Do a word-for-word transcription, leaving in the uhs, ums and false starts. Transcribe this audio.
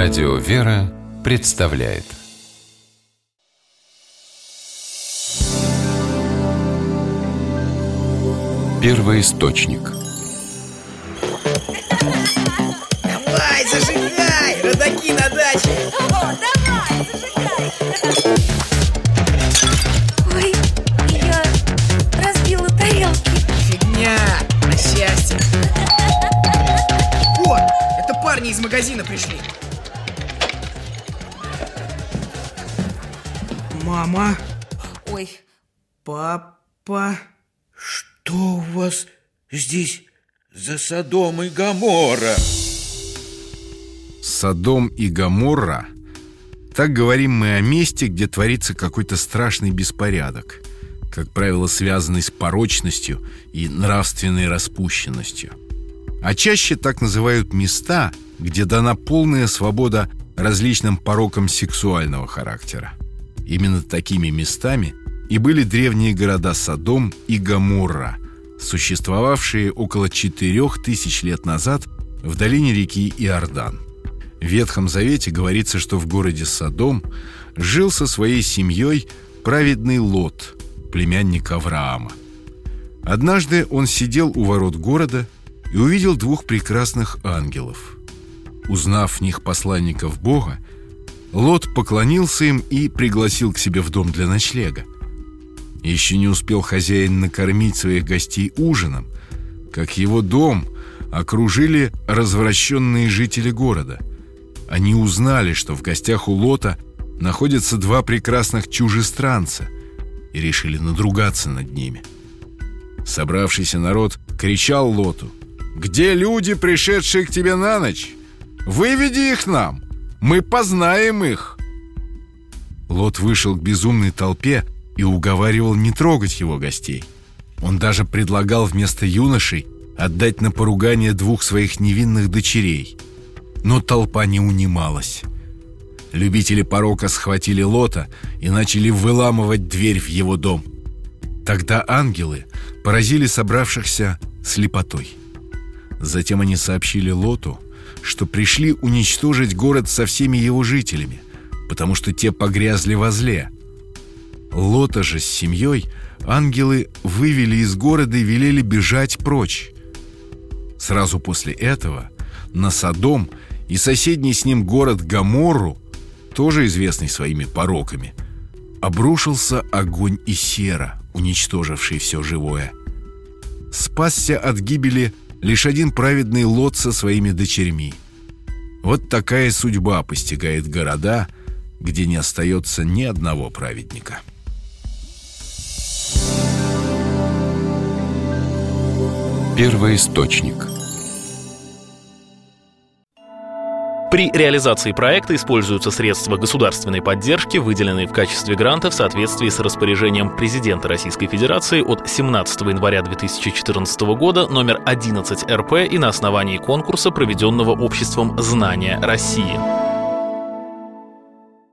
Радио «Вера» представляет Первоисточник. Давай, зажигай! Родаки на даче! О, давай, зажигай! Ой, я разбила тарелки. Фигня! На счастье! О, это парни из магазина пришли. Мама. Ой. Папа. Что у вас здесь за Содом и Гоморра? Содом и Гоморра — так говорим мы о месте, где творится какой-то страшный беспорядок, как правило, связанный с порочностью и нравственной распущенностью. А чаще так называют места, где дана полная свобода различным порокам сексуального характера. Именно такими местами и были древние города Содом и Гоморра, существовавшие около четырех тысяч лет назад в долине реки Иордан. В Ветхом Завете говорится, что в городе Содом жил со своей семьей праведный Лот, племянник Авраама. Однажды он сидел у ворот города и увидел двух прекрасных ангелов. Узнав в них посланников Бога, Лот поклонился им и пригласил к себе в дом для ночлега. Еще не успел хозяин накормить своих гостей ужином, как его дом окружили развращенные жители города. Они узнали, что в гостях у Лота находятся два прекрасных чужестранца, и решили надругаться над ними. Собравшийся народ кричал Лоту: «Где люди, пришедшие к тебе на ночь? Выведи их нам! Мы познаем их!» Лот вышел к безумной толпе и уговаривал не трогать его гостей. Он даже предлагал вместо юношей отдать на поругание двух своих невинных дочерей. Но толпа не унималась. Любители порока схватили Лота и начали выламывать дверь в его дом. Тогда ангелы поразили собравшихся слепотой. Затем они сообщили Лоту, что пришли уничтожить город со всеми его жителями, потому что те погрязли во зле. Лота же с семьей ангелы вывели из города и велели бежать прочь. Сразу после этого на Содом и соседний с ним город Гоморру, тоже известный своими пороками, обрушился огонь и сера, уничтоживший все живое. Спасся от гибели лишь один праведный Лот со своими дочерьми. Вот такая судьба постигает города, где не остается ни одного праведника. Первоисточник. При реализации проекта используются средства государственной поддержки, выделенные в качестве гранта в соответствии с распоряжением президента Российской Федерации от семнадцатого января две тысячи четырнадцатого года номер одиннадцать эр пэ и на основании конкурса, проведенного обществом «Знания России».